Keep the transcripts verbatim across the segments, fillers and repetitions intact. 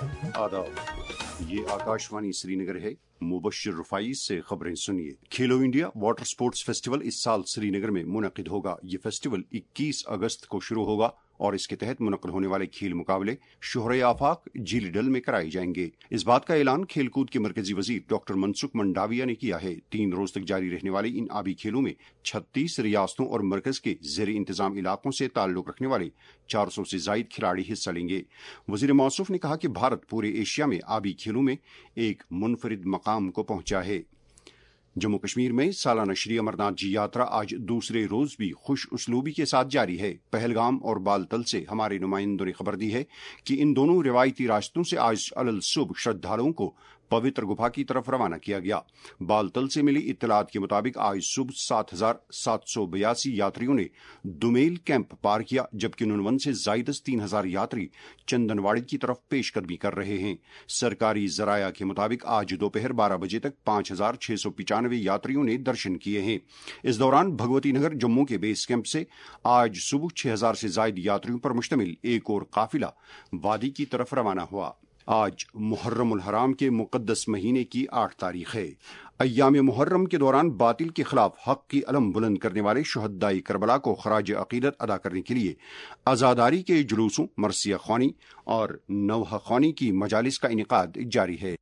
आदाब, ये आकाशवाणी श्रीनगर है। मुबश्शिर रुफाई से खबरें सुनिए। खेलो इंडिया वाटर स्पोर्ट्स फेस्टिवल इस साल श्रीनगर में मुनक़िद होगा। ये फेस्टिवल इक्कीस अगस्त को शुरू होगा और इसके तहत मुनक़िद होने वाले खेल मुकाबले शोहरे आफाक झील डल में कराए जाएंगे। इस बात का ऐलान खेलकूद के मरकजी वजीर डॉक्टर मनसुख मंडाविया ने किया है। तीन रोज तक जारी रहने वाले इन आबी खेलों में छत्तीस रियासतों और मरकज के ज़ेर इंतजाम इलाकों से ताल्लुक रखने वाले चार सौ से जायद खिलाड़ी हिस्सा लेंगे। वजीर मौसूफ ने कहा कि भारत पूरे एशिया में आबी खेलों में एक मुनफरिद मकाम को पहुंचा है। जम्मू कश्मीर में सालाना श्री अमरनाथ जी यात्रा आज दूसरे रोज भी खुश उसलूबी के साथ जारी है। पहलगाम और बालतल से हमारे नुमाइंदों ने खबर दी है कि इन दोनों रिवायती रास्तों से आज अलल सुबह श्रद्धालुओं को पवित्र गुफा की तरफ रवाना किया गया। बालतल से मिली इत्तलात के मुताबिक आज सुबह सात हजार सात सौ बयासी यात्रियों ने दुमेल कैंप पार किया, जबकि नुनवन से जायदस तीन हजार यात्री चंदनवाड़ी की तरफ पेशकदमी कर रहे हैं। सरकारी जराया के मुताबिक आज दोपहर बारह बजे तक पांच हजार छह सौ पिचानवे यात्रियों ने दर्शन किए हैं। इस दौरान भगवती नगर जम्मू के बेस कैंप से आज सुबह छह हजार से जायद यात्रियों पर मुश्तमिल एक और काफिला वादी की तरफ रवाना हुआ। आज मुहर्रम उल हराम के मुकद्दस महीने की आठ तारीख है। अय्याम मुहर्रम के दौरान बातिल के खिलाफ हक की अलम बुलंद करने वाले शुहदाए करबला को खराज अकीदत अदा करने के लिए आज़ादारी के जुलूसों, मरसिया ख्वानी और नवहा ख्वानी की मजालिस का इनेकाद जारी है।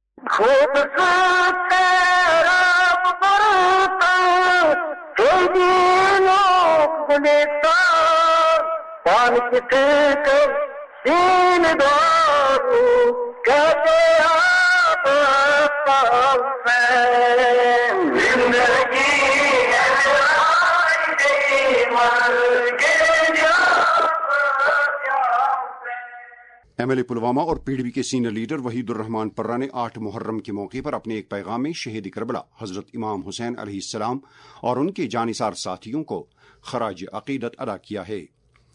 एमएलए पुलवामा और पीडीपी के सीनियर लीडर वहीदुर रहमान पर्रा ने आठ मुहर्रम के मौके पर अपने एक पैगाम में शहीद करबला हजरत इमाम हुसैन अलैहिस्सलाम और उनके जानिसार साथियों को खराज अकीदत अदा किया है।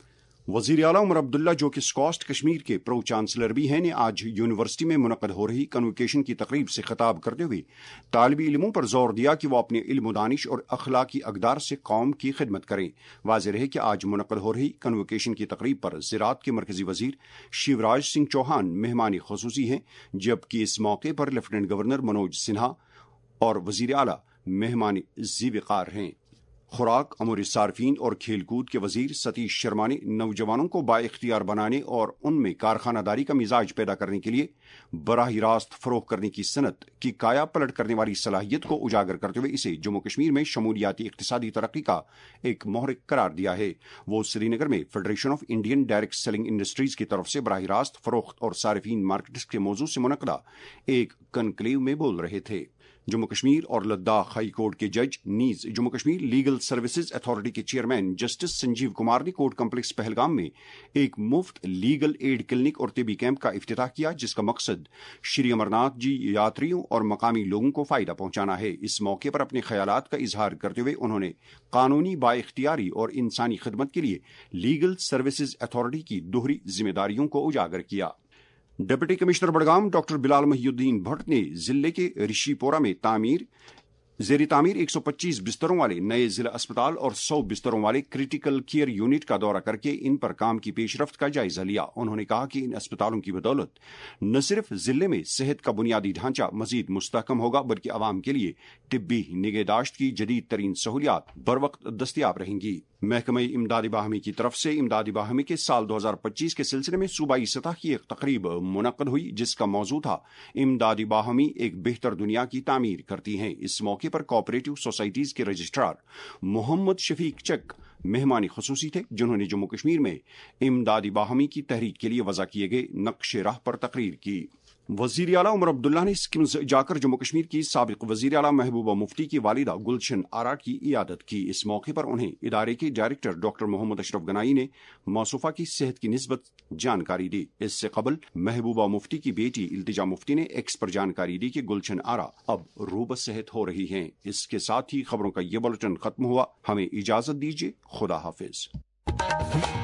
वजीर आला उमर अब्दुल्ला, जो कि स्कॉस्ट कश्मीर के प्रो चांसलर भी हैं, ने आज यूनिवर्सिटी में मुनक़्क़िद हो रही कन्वोकेशन की तकरीब से खिताब करते हुए तालिबी इल्मों पर जोर दिया कि वो अपने इल्म दानिश और अखलाकी अक़दार से कौम की खिदमत करें। वाज़ेह रहे कि आज मुनक़्क़िद हो रही कन्वोकेशन की तकरीब पर ज़राअत के मरकजी वजीर शिवराज सिंह चौहान मेहमान खुसूसी हैं, जबकि इस मौके पर लेफ्टिनेंट गवर्नर मनोज सिन्हा और वजीर आला मेहमान ज़ी-वक़ार हैं। खुराक, अमूर सार्फिन और खेलकूद के वजीर सतीश शर्मा ने नौजवानों को बाइख्तियार बनाने और उनमें कारखानादारी का मिजाज पैदा करने के लिए बराह रास्त फरोख करने की सनत की काया पलट करने वाली सलाहियत को उजागर करते हुए इसे जम्मू कश्मीर में शमूलियाती इक्तिसादी तरक्की का एक मोहरिक करार दिया है। वो श्रीनगर में federation of Indian direct selling industries की तरफ से बराह रास्त फरोख्त और सार्फिन मार्केट्स के मौजू से मुनक़दा एक कनक्लेव में बोल रहे थे। जम्मू कश्मीर और लद्दाख हाई कोर्ट के जज नीज Jammu Kashmir legal services authority के चेयरमैन जस्टिस संजीव कुमार ने कोर्ट कम्प्लेक्स पहलगाम में एक मुफ्त लीगल एड क्लिनिक और तिबी कैंप का इफ्तिताह किया, जिसका मकसद श्री अमरनाथ जी यात्रियों और मकामी लोगों को फायदा पहुंचाना है। इस मौके पर अपने ख्यालात का इजहार करते हुए उन्होंने कानूनी बाइख्तियारी और इंसानी खिदमत के लिए लीगल सर्विसेज अथॉरिटी की दोहरी जिम्मेदारियों को उजागर किया। Deputy commissioner Budgam doctor Bilal Mohiuddin Bhat ने जिले के ऋषिपोरा में तामीर ज़ेरी तामीर एक सौ पच्चीस बिस्तरों वाले नए जिला अस्पताल और सौ बिस्तरों वाले क्रिटिकल केयर यूनिट का दौरा करके इन पर काम की पेशरफ्त का जायजा लिया। उन्होंने कहा कि इन अस्पतालों की बदौलत न सिर्फ जिले में सेहत का बुनियादी ढांचा मजीद मुस्तहकम होगा, बल्कि आवाम के लिए तिब्बी निगहदाश्त की जदीद तरीन सहूलियात बर वक्त दस्तियाब रहेंगी। महकमे इमदादी बाहमी की तरफ से इमदादी बाहमी के साल दो हजार पच्चीस के सिलसिले में सूबाई सतह की एक तकरीब मुनक़्क़िद हुई, जिसका मौजू था इमदादी बाहमी एक बेहतर दुनिया की तामीर करती हैं। इस मौके पर कोऑपरेटिव सोसाइटीज के रजिस्ट्रार मोहम्मद शफीक चक मेहमानी खुसूसी थे, जिन्होंने जम्मू कश्मीर में इमदादी बाहमी की तहरीक के लिए वज़ा किए गए नक्शे राह पर तकरीर की। वजीर आला उमर अब्दुल्ला ने स्किम्स जाकर जम्मू कश्मीर की साबिक वजीर आला महबूबा मुफ्ती की वालिदा गुलशन आरा की इयादत की। इस मौके पर उन्हें इदारे के डायरेक्टर डॉक्टर मोहम्मद अशरफ गनाई ने मौसूफा की सेहत की निस्बत जानकारी दी। इससे कबल महबूबा मुफ्ती की बेटी इल्तिजा मुफ्ती ने एक्स पर जानकारी दी कि गुलशन आरा अब रूब सेहत हो रही हैं। इसके साथ ही खबरों का ये बुलेटिन खत्म हुआ। हमें इजाजत दीजिए। खुदा हाफिज।